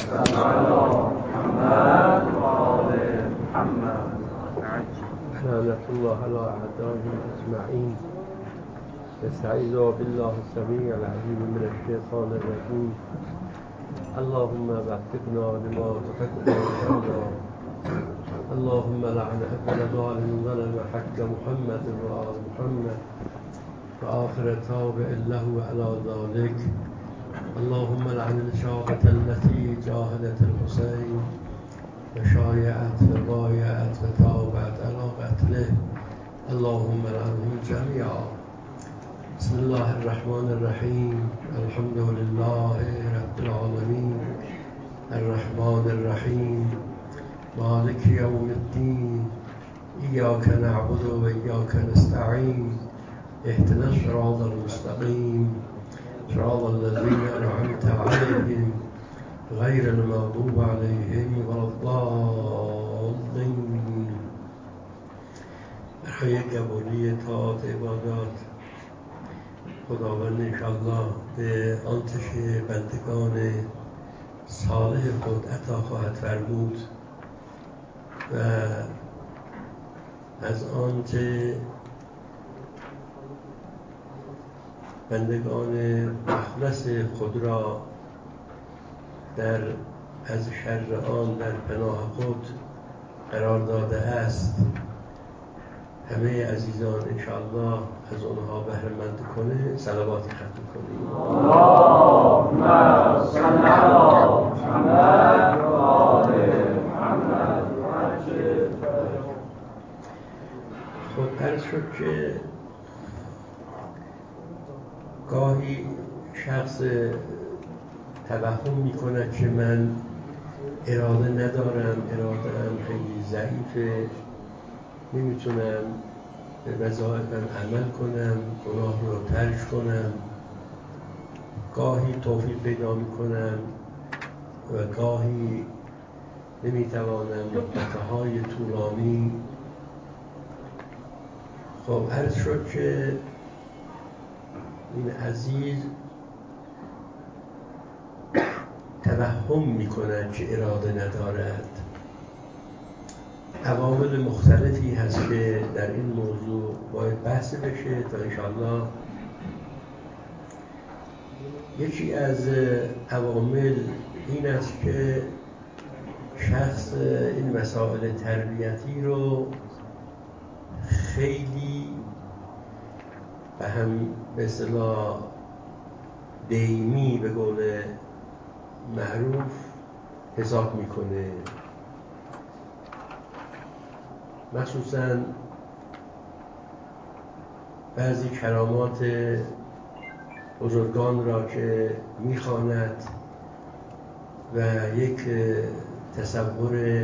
لعنة الله على أعدائهم أجمعين. نستعيذ بالله السميع العليم من الشيطان الرجيم. اللهم وفقنا لما تحب وترضى. اللهم لعن أول ظالم ظلم حق محمد وآل محمد وآخر تابع له على ذلك. اللهم لعن الشابة التي جاهدت الحسين وشايعت وبايعت وتابعت على قتله. اللهم لعنهم جميعا. بسم الله الرحمن الرحيم. الحمد لله رب العالمين الرحمن الرحيم مالك يوم الدين. إياك نعبد وإياك نستعين. اهدنا الصراط المستقيم صراط الذين أنعمت عليهم غير المغضوب عليهم ولا الضالين. برای قبولی طاعت عبادات خداوند انشاءالله به آنچه بندگان صالح خود عطا خواهد فرمود و از آنچه بندگان مخلص خود را از شر آن در پناه خود قرار داده است همه عزیزان انشاءالله از آنها بهره مند کنه صلواتی ختم کنیم. اللهم صل علی محمد و آل محمد. خب عرض شد که گاهی شخص توهم میکند که من اراده ندارم، اراده‌ام خیلی ضعیفه، نمیتونم به وظایفم عمل کنم، گناه رو ترک کنم. گاهی توفیق پیدا میکنم و گاهی نمیتوانم مدتهای طولانی. خب عرض شد که این عزیز توهم میکند که اراده ندارد. عوامل مختلفی هست که در این موضوع باید بحث بشه تا انشاءالله. یکی از عوامل این است که شخص این مسائل تربیتی رو خیلی به هم به اصطلاح دیمی به قول معروف حساب میکنه، مخصوصا بعضی کرامات بزرگان را که میخواند و یک تصور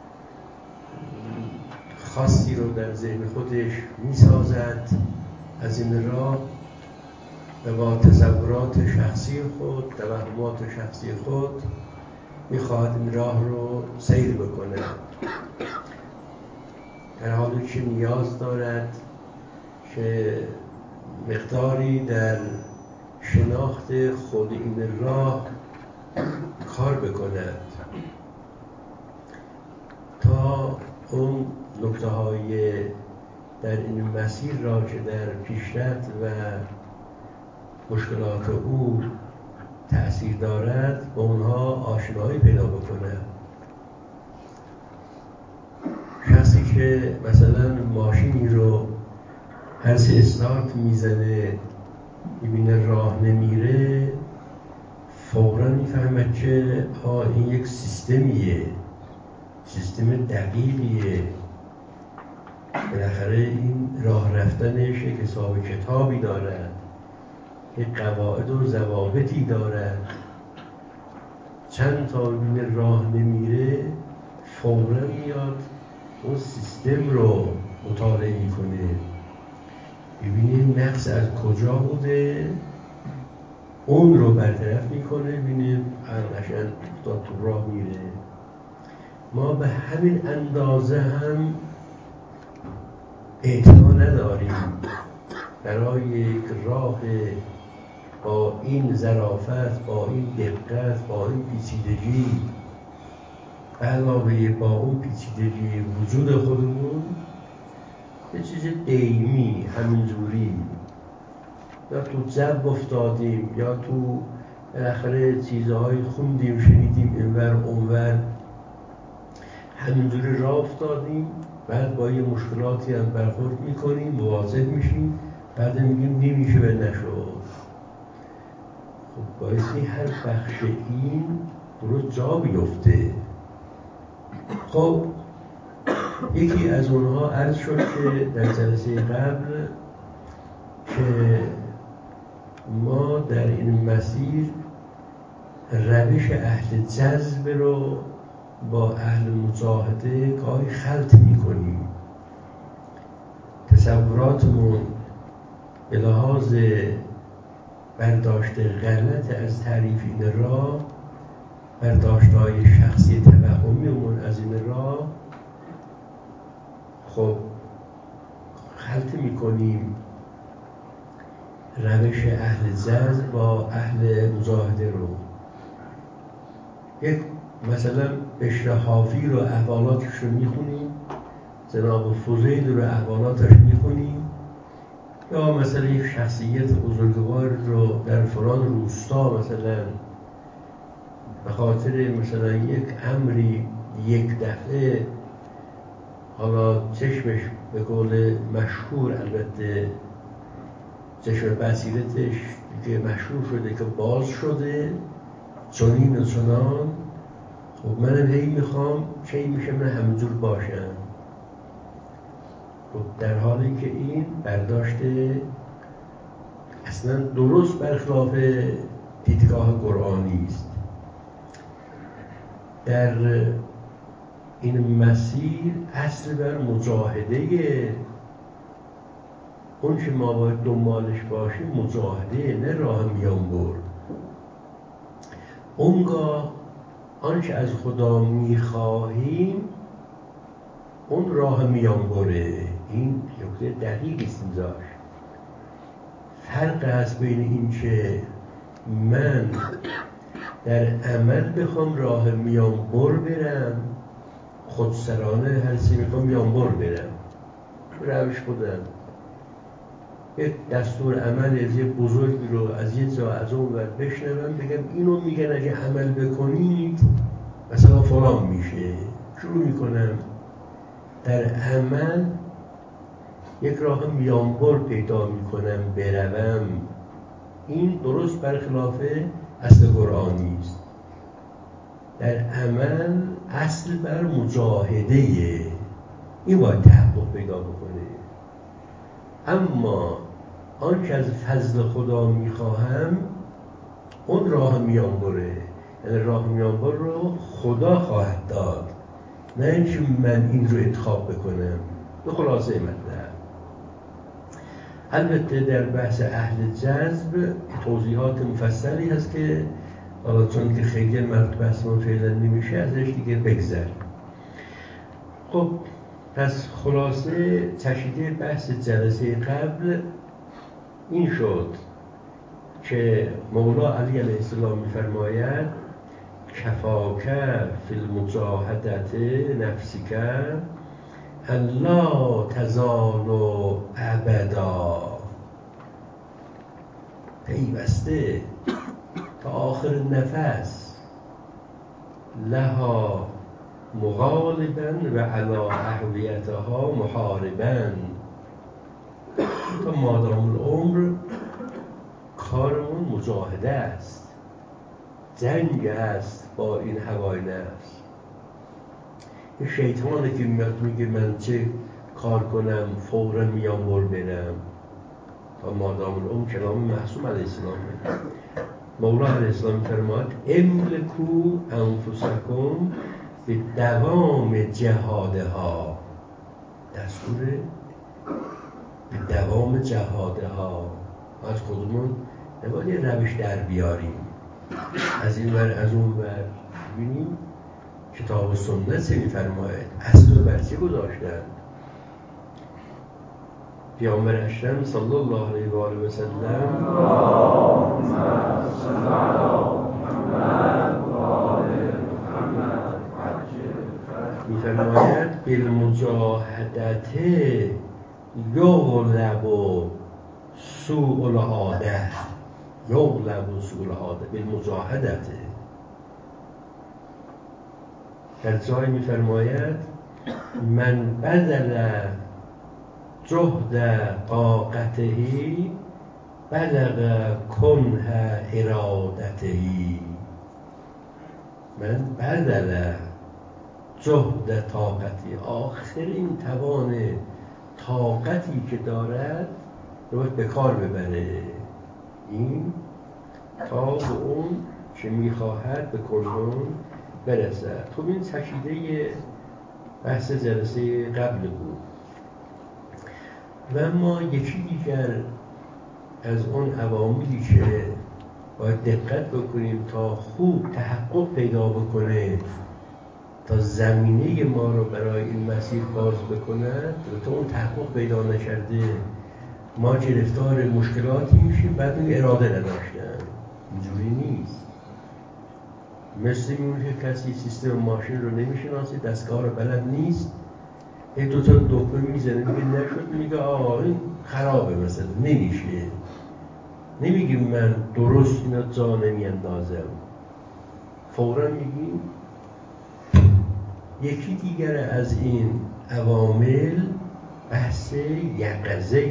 خاصی رو در ذهن خودش میسازد. از این راه و با تصورات شخصی خود، توهمات شخصی خود میخواهد این راه رو سیر بکنه، در حالی که نیاز دارد که مقداری در شناخت خود این راه کار بکند تا اون نکته های در این مسیر را که در پیشرفت و مشکلات او تأثیر دارد با اونها آشنایی پیدا بکنه. شخصی که مثلا ماشینی رو هر سه استارت میزنه میبینه راه نمیره، فوراً میفهمد که این یک سیستمیه، سیستم دقیقیه، بالاخره این راه رفتنش یک حساب کتابی دارد، یک قواعد و ضوابطی دارد. چند تا ببینه راه نمیره فوراً میاد اون سیستم رو مطالعه میکنه، ببینه نقص از کجا بوده، اون رو برطرف میکنه، ببینه قشنگ افتاد تو راه میره. ما به همین اندازه هم اعتنا نداریم برای یک راه با این ظرافت، با این دقت، با این پیچیدگی، علاوه با اون پیچیدگی وجود خودمون، یه چیز دیمی همینجوری یا تو جو افتادیم یا تو بالاخره چیزهای خوندیم شنیدیم اینور اونور، همینجوری راه افتادیم، بعد با یه مشکلاتی هم برخورد میکنیم، مواجه میشیم، بعد میگیم نمیشه و نشد. خب بایستی هر بخش این درست جا بیفته. خب یکی از اونها عرض شد که در جلسه قبل که ما در این مسیر روش اهل جذب رو با اهل مجاهده گاهی خلط میکنیم. تصوراتمون به لحاظ برداشت غلط از تعریف این راه، برداشت‌های شخصی توهمیمون از این راه، خب خلط میکنیم روش اهل جذب با اهل مجاهده رو. یک مثلا بشر حافی رو احوالاتش رو میخونیم، جناب فضیل رو احوالاتش میخونیم، یا مثلا یک شخصیت بزرگوار رو در فلان روستا مثلا به خاطر مثلا یک امری یک دفعه، حالا چشمش به قول مشهور، البته چشم بصیرتش که مشهور شده که باز شده چنین و چنان، خب منم هی میخوام چی میشه من همینجور باشم. خب در حالی که این برداشت اصلا درست برخلاف دیدگاه قرآنی است. در این مسیر اصل بر مجاهده، اون که ما باید دنبالش باشیم مجاهده، نه راه میان برد. اونگاه آنچه از خدا میخواهیم اون راه میان بره. این نکته دقیقی است اینجاش. فرق هست بین این که من در عمل بخوام راه میان بر برم، خودسرانه هرچی میخوام میان بر برم، روش خودم یک دستور عمل از یه بزرگی رو از یه جا از اون ور بشنوم، بگم اینو میگن اگه عمل بکنید مثلا فلان میشه، شروع میکنم در عمل یک راه میانبر پیدا میکنم بروم. این درست برخلاف اصل قرآنی است. در عمل اصل بر مجاهده، این باید تحقق پیدا بکنه. اما آنچه از فضل خدا میخواهم اون راه میانبره، یعنی راه میانبر رو خدا خواهد داد، نه اینکه من این رو انتخاب بکنم. به خلاصه مطلب، البته در بحث اهل جذب توضیحات مفصلی هست که حالا چون که خیلی مرد بحثمون فعلا نمیشه ازش دیگه بگذر. خب پس خلاصه چشیده بحث جلسه قبل این شد که مولا علی علیه السلام می‌فرماید کفاک فی المجاهدت نفسک ان لا تزال ابدا، پیوسته تا آخر نفس، لها مغالبا و علی احویتها محاربا، تا مادام العمر کارمون مجاهده است، جنگ است با این هوای نفس. یه شیطانه که میگه من چه کار کنم فوراً میانبر برم، تا مادام العمر کلام معصوم علیه السلام. مولا علیه السلام فرماد املکو انفسکم به دوام جهادها، دستور به دوام جهادها. از خودمون نباید یه روش در بیاریم، از این ور از اون ور. ببینیم کتاب و سنت میفرماید اصل و برچه گذاشتن. پیامبر اکرم صلی الله علیه و آله و سلم می‌فرماید بالمجاهدت یغلب سوء العاده، یغلب سوء العاده بالمجاهدت. در جای می‌فرماید من بذل جهد طاقته بلغ کنه ارادته. من بذل جهد طاقتی، آخرین توان طاقتی که دارد رو باید به کار ببره این تا به اون که میخواهد به کنون برسد. خب این تشیده بحث جلسه قبل بود. و اما یکی دیگر از اون عواملی که باید دقت بکنیم تا خوب تحقق پیدا بکنه، تا زمینه ما رو برای این مسیر باز بکنه، تا اون تحقق پیدا نکرده ما گرفتار مشکلاتی میشیم، بعد اون اراده نداشتن. اینجوری نیست. مثل میمونه که کسی سیستم ماشین رو نمیشناسه، دستگاه رو بلد نیست، این دوتا دکمه میزنه میگه نشد، میگه آقا این خرابه، مثلا نمیشه. نمیگیم من درست اینا جا نمیاندازم، فوراً میگیم. یکی دیگر از این عوامل بحث یقظه.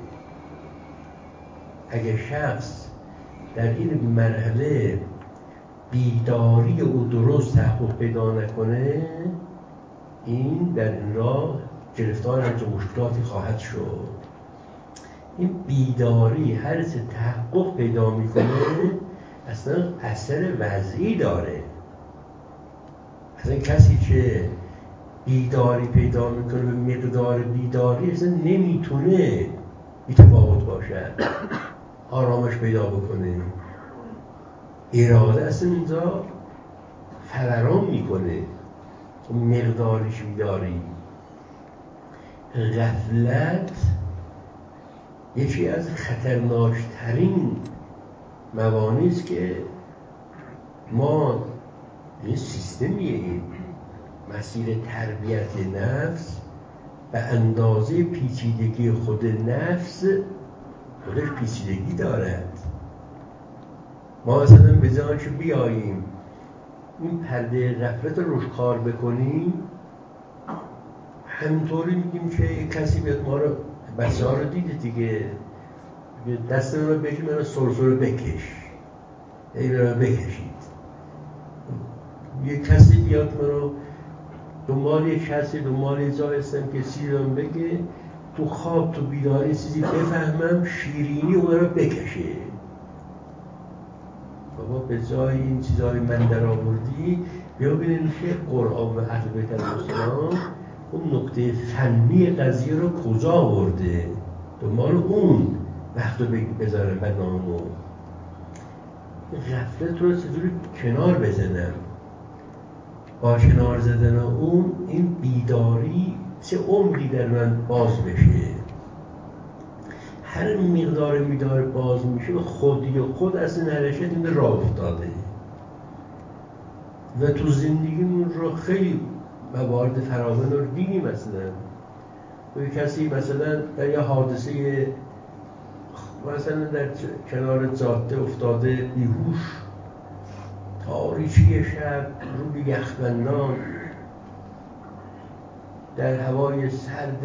اگه شخص در این مرحله بیداری او درست تحقق پیدا نکنه، این در این راه گرفتار همچه مشکلاتی خواهد شد. این بیداری هر چه تحقق پیدا میکنه اصلا اثر وضعی داره. اصلا کسی که بیداری پیدا میکنه به مقدار بیداری اصلا نمیتونه بی‌تفاوت باشد، آرامش پیدا بکنه. اراده اصلا اینجا فوران میکنه. مقدارش بیداری. غفلت یکی از خطرناکترین موانعی است که ما این سیستمیه، این مسیر تربیت نفس به اندازه پیچیدگی خود نفس خودش پیچیدگی دارد. ما اصلا به جای که بیاییم این پرده غفلت رو روش کار بکنیم، همینطوری میگیم که کسی بیاد ما رو، بچه ها رو دیده دیگه، دست من رو بگیم، من رو سرسر بکش، ای من رو بکشید. یه کسی بیاد من رو دنبال یک کسی، دنبال یه جا هستم که چیزی رو بگه، تو خواب تو بیداری چیزی بفهمم، شیرینی اون رو بکشه. بابا به جای این چیزهای من در آوردی، بیا ببینید که قرآن و اهل بیت علیهم السلام اون نکته فنی قضیه رو کجا آورده، دنبال اون وقت رو بذارم برنامه. غفلت رو چجوری کنار بزنم؟ با کنار زدن اون این بیداری چه عمری در من باز بشه. هر مقدار بیدار باز میشه خودی و خود از این حرکت این راه افتاده و تو زندگیمون رو خیلی موارد فراوان رو دیدیم. مثلا کسی مثلا در یه حادثه مثلا در کنار جاده افتاده بیهوش، تاریکی شب روی یخبندان در هوای سرد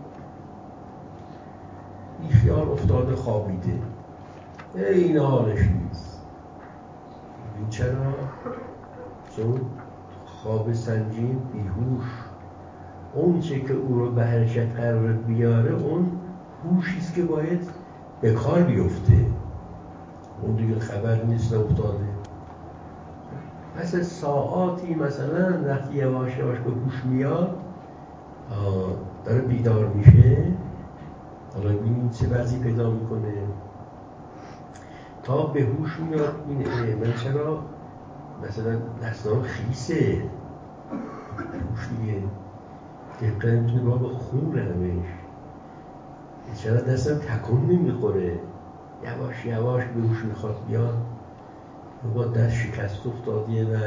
بیخیال افتاده خوابیده، این حالش نیست. این چرا؟ چون خواب سنگین، بیهوش، اون چه که او رو به حرکت قرار بیاره اون هوشیست که باید به کار بیفته، اون دیگه خبر نیست افتاده. پس ساعاتی مثلا وقتی یواش یواش به هوش میاد، داره بیدار میشه، حالا ببینید چه وضعی پیدا میکنه. تا به هوش میاد اینه من چرا مثلا دستان خیسه، هوش دیگه دقیقا میتونه با خون همش چرا دستم تکون نمیخوره، یواش یواش به هوش میخواد بیاد، با دست شکست افتادیه و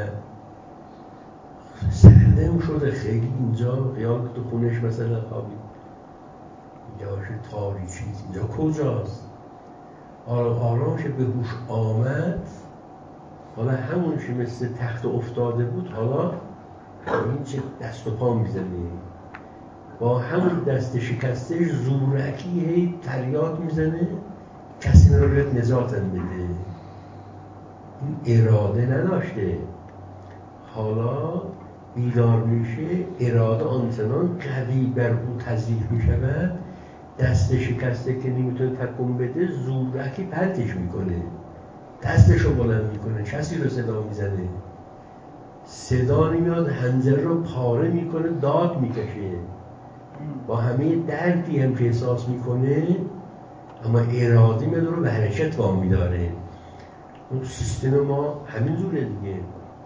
سردم شده خیلی اینجا خیال تو خونش مثلا خوابید اینجا باشه تاریکی، اینجا کجاست؟ آرامش به هوش آمد، حالا همون که مثل تخت افتاده بود حالا این چه دست و پا میزنه، با همون دست شکستش زورکی هی فریاد میزنه کسی من رو بیاد نجاتم بده. این اراده نداشته، حالا بیدار میشه، اراده آنچنان قوی بر او تزریق میشود، دست شکسته که نمیتونه تکون بده زورکی پرتش میکنه، دستشو بلند میکنه، کسی رو صدا میزنه، صدا نمیاد، حنجره رو پاره میکنه، داد میکشه، با همه دردی هم که احساس میکنه اما اراده میاد رو به حرکت وامی داره. اون سیستم ما همین جوره دیگه.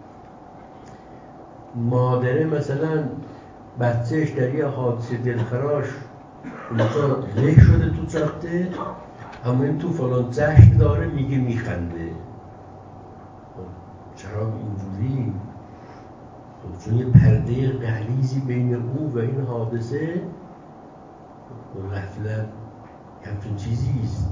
مادره مثلا بچهش در یه حادثه دلخراش اونجا له شده تو جاده، اما این تو فلان جشن داره میگه میخنده. چرا اینجوری؟ چون یه پرده غلیظی بین او و این حادثه غفلت همچون چیزیست.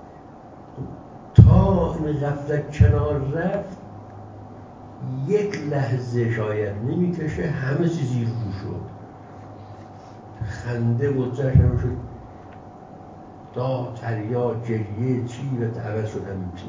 تا این غفلت کنار رفت یک لحظه شاید نمیکشه همه چیزی رو شد، خنده و جشن شد، داد فریاد جریه چی و عوض شد همین چی.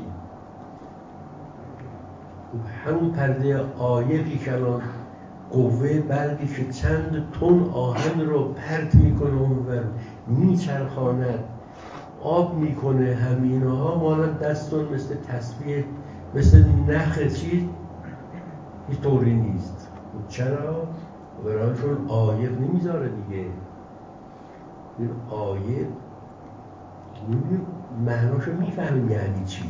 همون پرده عایقی که الان قوه برگی که چند تن آهن رو پرت میکنه اونور میچرخاند آب میکنه، همینها مالا دستون مثل تسبیح مثل نخ چیز هیچ طوری نیست. چرا؟ برایشون عایق نمیذاره دیگه. این عایق معناشو میفهمیم یعنی چی.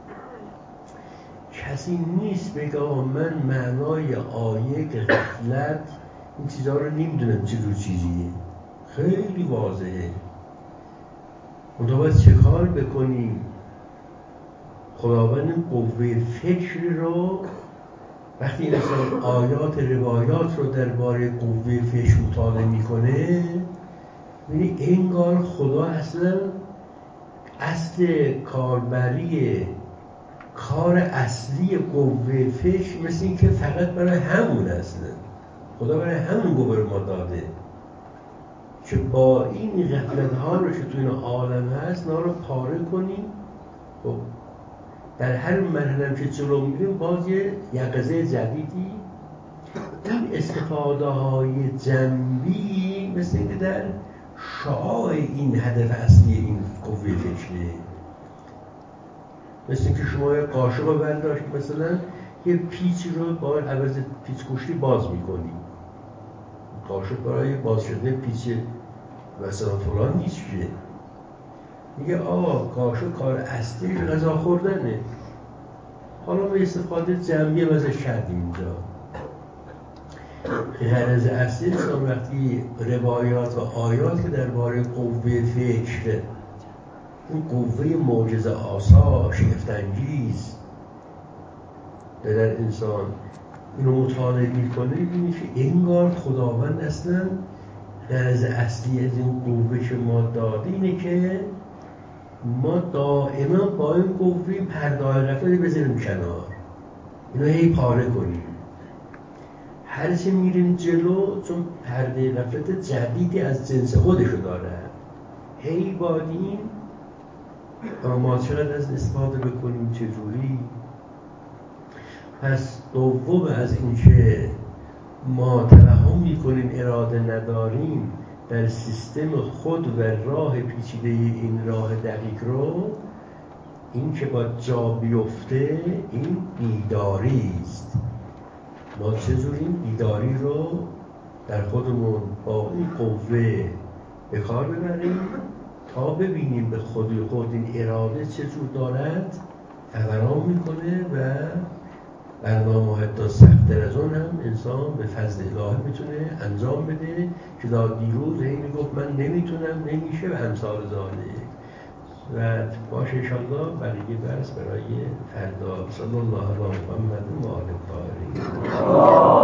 کسی نیست بگه من معنای عایق غفلت این چیزها رو نمیدونم چه جور چیزیه، خیلی واضحه. منتها باید چه کار بکنیم؟ خداوند این قوه فکر رو وقتی انسان آیات روایات رو درباره قوه فکر مطالعه میکنه می‌بینی انگار خدا اصلا اصل کاربری کار اصلی قوه فکر مثل این که فقط برای همون اصلا خدا برای همون قوه رو ما داده که با این غفلت ها رو که تو این عالم هست نا رو پاره کنیم. خب در هر مرحله که جلو میریم باز یه یقظه جدیدی، این استفاده های جنبی مثل اینکه در شعاع این هدف اصلی این قوه فکره. مثل اینکه شما یه قاشق رو برداشت مثلا یه پیچی رو با عوض پیچ گوشتی باز میکنی، قاشق برای باز شدن پیچ مثلا فلان نیست که میگه قاشق کار اصلی غذا خوردنه، حالا ما استفاده جمعی ازش کردیم اینجا. غرض اصلی انسان وقتی روایات و آیات که درباره قوه فکر، اون قوه معجزه آسا شگفت‌انگیز در انسان اینو مطالعه میکنه میبینی که انگار خداوند اصلا غرض اصلی از این قوه که ما داده اینه که ما دائما با این قوه پرده غفلت بذاریم کنار، اینو هی پاره کنیم. هرچی میریم جلو چون پرده غفلت جدیدی از جنس خودشو داره، هی بادیم اما ما چقدر از استفاده بکنیم چجوری. پس دوم از این که ما توهم میکنیم اراده نداریم در سیستم خود و راه پیچیده این راه دقیق رو، این که با جا بیفته این بیداری است. ما چجوری این بیداری رو در خودمون با این قوه به کار ببریم تا ببینیم به خود این اراده چجور دارد فوران میکنه و برنامه حتی سخت‌تر از اون هم انسان انسان به فضل الهی میتونه انجام بده که دیروز هی میگفت من نمیتونم نمیشه و امثال ذالک. و باشه انشاءالله بقیه درس برای فردا. صلی الله علی محمد و آل الطاهرین.